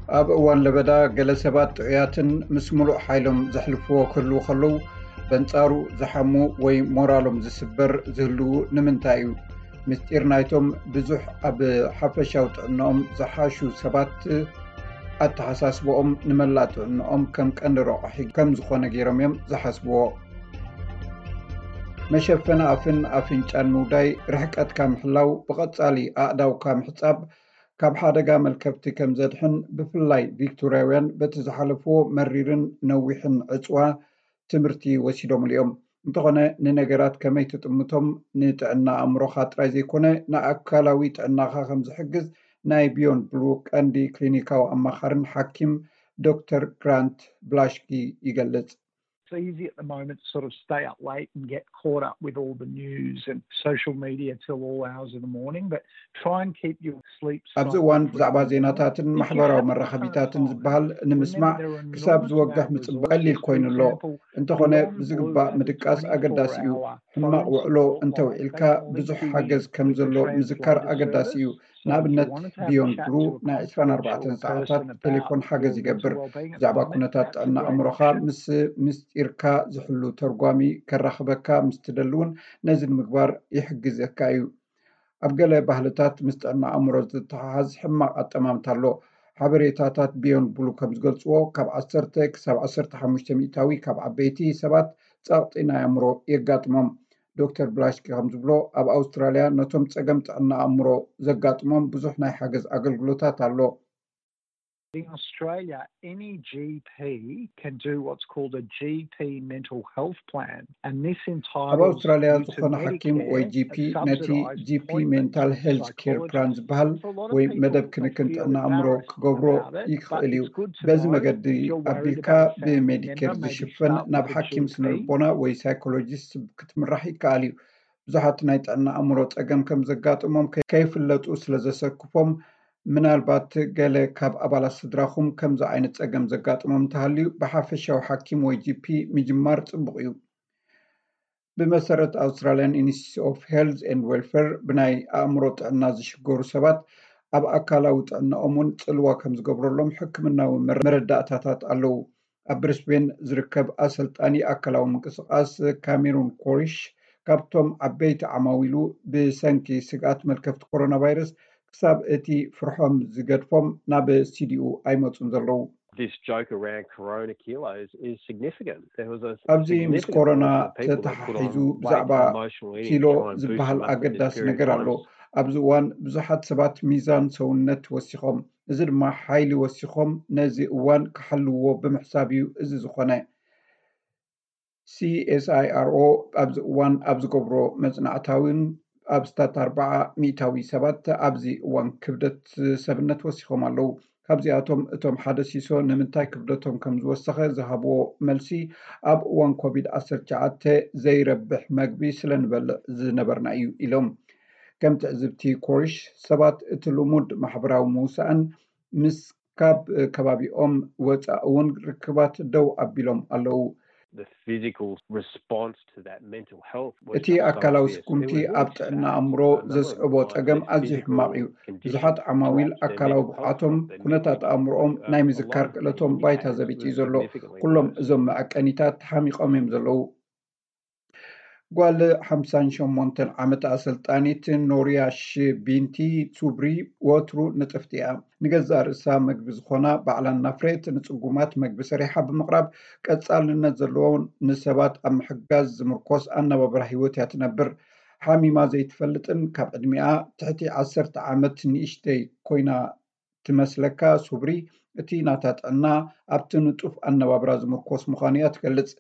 ኣብ እዋን ለበዳ ገለ ሰባት ጥዑያትን ምስ ሙሉእ ሓይሎም ዘሕልፍዎ ክህልው ከለዉ በንጻሩ ዝሓሙ ወይ ሞራሎም ዝስበር ዝህልው ንምንታይ እዩ? ምስጢር ናይቶም ብዙሕ ኣብ ሓፈሻዊ ጥዕንኦም ዝሓሹ ሰባት ኣተሓሳስቦኦም ንመላእ ጥዕንኦም ከም ቀንዲ ረቑሒ ከም ዝኾነ ገይሮም እዮም ዝሓስብዎ። መሸፈኒ ኣፍን ኣፍንጫን ምውዳይ፣ ርሕቀትካ ምሕላው፣ ብቐጻሊ ኣእዳውካ ምሕጻብ ካብ ሓደጋ መልከብቲ ከም ዘድሕን ብፍላይ ቪክቶርያውያን በቲ ዝሓለፍዎ መሪርን ነዊሕን ዕፅዋ ትምህርቲ ወሲዶም እዮም። እንተኾነ ንነገራት ከመይ ትጥምቶም ንጥዕና ኣእምሮኻ ጥራይ ዘይኮነ ንኣካላዊ ጥዕናኻ ከም ዝሕግዝ ናይ ቢዮንድ ብሉ ቀንዲ ክሊኒካዊ ኣማኻርን ሓኪም ዶክተር ግራንት ብላሽኪ ይገልጽ። It's easy at the moment to sort of stay up late and get caught up with all the news and social media till all hours of the morning, but try and keep your sleep cycle. ኣብዚ እዋን ብዛዕባ ዜናታትን ማሕበራዊ መራኸቢታትን ዝበሃል ንምስማዕ ክሳብ ዝወግሕ ምጽባቕ ቀሊል ኮይኑ ኣሎ። እንተኾነ ብዝግባእ ምድቃስ ኣገዳሲ እዩ። ሕማቕ ውዕሎ እንተውዒልካ ብዙሕ ሓገዝ ከም ዘሎ ምዝካር ኣገዳሲ እዩ። ንኣብነት ቢዮንድ ብሉ ናይ 24 ሰዓታት ቴሌፎን ሓገዝ ይገብር። ብዛዕባ ኩነታት ጥዕና ኣእምሮኻ ምስ ምስጢርካ ዝሕሉ ተርጓሚ ከራኽበካ ምስ ትደልውን ነዚ ንምግባር ይሕግዘካ እዩ። ኣብ ገለ ባህልታት ምስ ጥዕና ኣእምሮ ዝተተሓሓዝ ሕማቕ ኣጠማምታ ኣሎ። ሓበሬታታት ቢዮንድ ብሉ ከም ዝገልጽዎ ካብ 10 ክሳብ 15 ሚእታዊ ካብ ዓበይቲ ሰባት ጸቕጢ ናይ ኣእምሮ የጋጥሞም። ዶክተር ብላሽኪ ከም ዝብሎ ኣብ ኣውስትራልያ ነቶም ጸገም ጥዕና ኣእምሮ ዘጋጥሞም ብዙሕ ናይ ሓገዝ ኣገልግሎታት ኣሎ። In Australia, any GP can do what's called a GP mental health plan, and this entitles ኣብ ኣውስትራልያ ዝኾነ ሓኪም ወይ ጂፒ ነቲ ጂፒ ሜንታል ሄልዝ ኬር ፕላን ዝበሃል ወይ መደብ ክንክን ጥዕና ኣእምሮ ክገብሮ ይኽእል እዩ። በዚ መገዲ ኣቢልካ ብሜዲኬር ዝሽፈን ናብ ሓኪም ስነልቦና ወይ ሳይኮሎጂስት ክትምራሕ ይከኣል እዩ። ብዙሓት ናይ ጥዕና ኣእምሮ ጸገም ከም ዘጋጥሞም ከይፍለጡ ስለ ዘሰክፎም ምናልባት ገለ ካብ ኣባላት ስድራኹም ከምዚ ዓይነት ጸገም ዘጋጥሞም እንተሃልዩ ብሓፈሻዊ ሓኪም ወይ ጂፒ ምጅማር ጽቡቕ እዩ። ብመሰረት ኣውስትራልያን ኢንስቲትዩት ኦፍ ሄልዝ ኤንድ ዌልፌር ብናይ ኣእምሮ ጥዕና ዝሽገሩ ሰባት ኣብ ኣካላዊ ጥዕናኦምን ጽልዋ ከም ዝገብረሎም ሕክምናዊ መረዳእታታት ኣለዉ። ኣብ ብሪስቤን ዝርከብ ኣሰልጣኒ ኣካላዊ ምንቅስቓስ ካሜሩን ኮሪሽ ካብቶም ዓበይቲ ዓማዊሉ ብሰንኪ ስግኣት መልከፍቲ ኮሮና ቫይረስ ክሳብ እቲ ፍርሖም ዝገድፎም ናብ ስቱዲዮ ኣይመፁን ዘለዉ። This joke around corona kilos is significant. There was a ኣብዚ ምስ ኮሮና ተተሓሒዙ ብዛዕባ ኪሎ ዝበሃል ኣገዳሲ ነገር ኣሎ። ኣብዚ እዋን ብዙሓት ሰባት ሚዛን ሰውነት ወሲኾም፣ እዚ ድማ ሓይሊ ወሲኾም ነዚ እዋን ክሓልውዎ ብምሕሳብ እዩ እዚ ዝኾነ። CSIRO ኣብዚ እዋን ኣብ ዝገብሮ መጽናዕታውን ኣብ ስታት 40 ሚእታዊ ሰባት ኣብዚ እዋን ክብደት ሰብነት ወሲኾም ኣለዉ። ካብዚኣቶም እቶም ሓደ ሲሶ ንምንታይ ክብደቶም ከም ዝወሰኸ ዝሃብዎ መልሲ ኣብ እዋን ኮቪድ-19 ዘይረብሕ መግቢ ስለ ንበልዕ ዝነበርና እዩ ኢሎም። ከም ትዕዝብቲ ኮሪሽ ሰባት እቲ ልሙድ ማሕበራዊ ምውሳእን ምስ ካብ ከባቢኦም ወፃእ እውን ርክባት ደው ኣቢሎም ኣለዉ። እቲ ኣካላዊ ስኩምቲ ኣብ ጥዕና ኣእምሮ ዘስዕቦ ጸገም ኣዝዩ ሕማቕ እዩ። ብዙሓት ዓማዊል ኣካላዊ ብቕዓቶም ኩነታት ኣእምሮኦም ናይ ምዝካር ክእለቶም ባይታ ዘቢጡ እዩ ዘሎ። ኩሎም እዞም መዐቀኒታት ሓሚቖም እዮም ዘለዉ። ጓል 58 ዓመት ኣሰልጣኒት ኖርያሽ ቢንቲ ቱብሪ ወትሩ ንጥፍቲ እያ። ንገዛእ ርእሳ መግቢ ዝኾና ባዕላን ናፍሬት ንጽጉማት መግቢ ሰሪሓ ብምቕራብ ቀጻልነት ዘለዎን ንሰባት ኣብ ምሕጋዝ ዝምርኮስ ኣነባብራ ሂወት እያ ትነብር። ሓሚማ ዘይትፈልጥን ካብ ዕድሚኣ ትሕቲ 10 ዓመት ንእሽተይ ኮይና ትመስለካ ሱብሪ እቲ ናታ ጥዕና ኣብቲ ንጡፍ ኣነባብራ ዝምርኮስ ምዃኑ እያ ትገልጽ።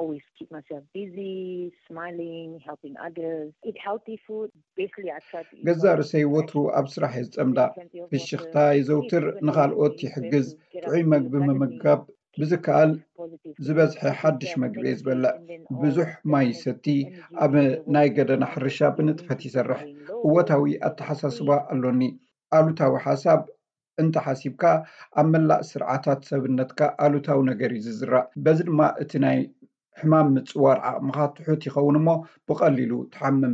ገዛእ ርእሰይ ወትሩ ኣብ ስራሕ እየ ዝጸምዳ። ፍሽኽታ የዘውትር፣ ንኻልኦት ይሕግዝ፣ ጥዑይ መግቢ ምምጋብ ብዝከኣል ዝበዝሐ ሓድሽ መግቢ እየ ዝበልዕ፣ ብዙሕ ማይ ሰቲ፣ ኣብ ናይ ገደና ሕርሻ ብንጥፈት ይሰርሕ። እወታዊ ኣተሓሳስባ ኣሎኒ። ኣሉታዊ ሓሳብ እንተሓሲብካ ኣብ መላእ ስርዓታት ሰብነትካ ኣሉታዊ ነገር እዩ ዝዝራእ። በዚ ድማ እቲ ናይ ሕማም ምጽዋር ዓቕምኻ ትሑት ይኸውን እሞ ብቐሊሉ ትሓምም።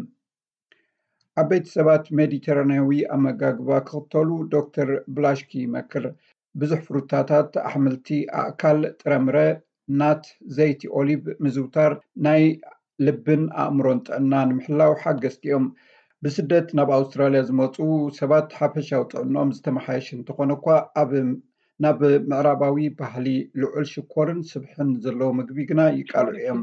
ዓበይቲ ሰባት ሜዲተራንያዊ ኣመጋግባ ክኽተሉ ዶክተር ብላሽኪ ይመክር። ብዙሕ ፍሩታታት ኣሕምልቲ ኣእካል ጥረምረ ናት ዘይቲ ኦሊቭ ምዝውታር ናይ ልብን ኣእምሮን ጥዕና ንምሕላው ሓገዝቲ እዮም ብስደት ናብ ኣውስትራልያ ዝመፁ ሰባት ሓፈሻዊ ጥዕኖኦም ዝተመሓየሽ እንተኾነ እኳ ናብ ምዕራባዊ ባህሊ ልዑል ሽኮርን ስብሕን ዘለዎ ምግቢ ግና ይቃልዑ እዮም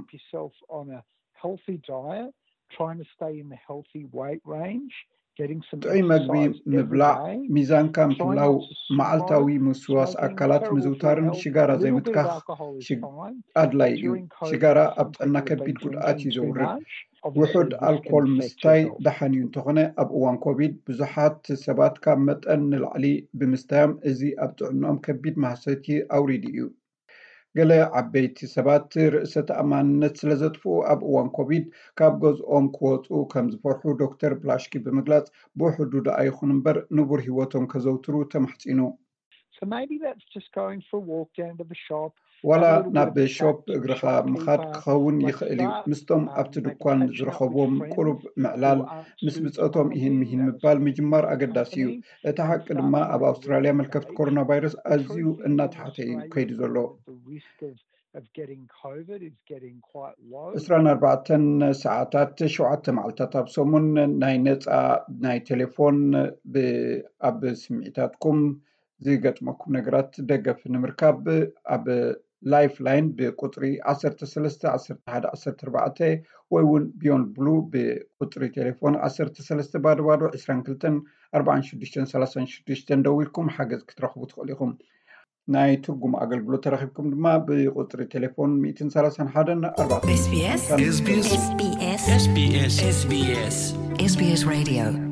ጥዑይ መግቢ ምብላዕ ሚዛንካ ምሕላው መዓልታዊ ምውስዋስ ኣካላት ምዝውታርን ሽጋራ ዘይምትካኽ ኣድላይ እዩ ሽጋራ ኣብ ጥዕና ከቢድ ጉድኣት እዩ ዘውርድ ውሑድ ኣልኮል ምስታይ ደሓንዩ እንተኾነ ኣብ እዋን ኮቪድ ብዙሓት ሰባት ካብ መጠን ንላዕሊ ብምስታዮም እዚ ኣብ ጥዕኖኦም ከቢድ ማህሰይቲ ኣውሪድ እዩ ገለ ዓበይቲ ሰባት ርእሰ ተኣማንነት ስለ ዘጥፍኡ ኣብ እዋን ኮቪድ ካብ ገዝኦም ክወፁ ከም ዝፈርሑ ዶክተር ብላሽኪ ብምግላጽ ብውሕዱ ደኣ ይኹን እምበር ንቡር ሂወቶም ከዘውትሩ ተማሕፂኑ ዋላ ናብ ሾፕ እግርኻ ምኻድ ክኸውን ይኽእል እዩ ምስቶም ኣብቲ ድኳን ዝረኸብዎም ቁሩብ ምዕላል ምስ ብፀቶም ይህን ምሂን ምባል ምጅማር ኣገዳሲ እዩ እቲ ሓቂ ድማ ኣብ ኣውስትራልያ መልከፍቲ ኮሮና ቫይረስ ኣዝዩ እናተሓተ እዩ ከይዱ ዘሎ 24 ሰዓታት 7 መዓልታት ኣብ ሰሙን ናይ ነፃ ናይ ቴሌፎን ኣብ ስምዒታትኩም ዝገጥመኩም ነገራት ደገፍ ንምርካብ ኣብ ላይፍ ላይን ብቁጥሪ 1314 ወይ እውን ቢዮንድ ብሉ ብቁጥሪ ቴሌፎን 13 ባዶ 22 4636 ደው ኢልኩም ሓገዝ ክትረኽቡ ትኽእሉ ኢኹም ናይ ትርጉም ኣገልግሎት ተረኺብኩም ድማ ብቁጥሪ ቴሌፎን 131 SBS Radio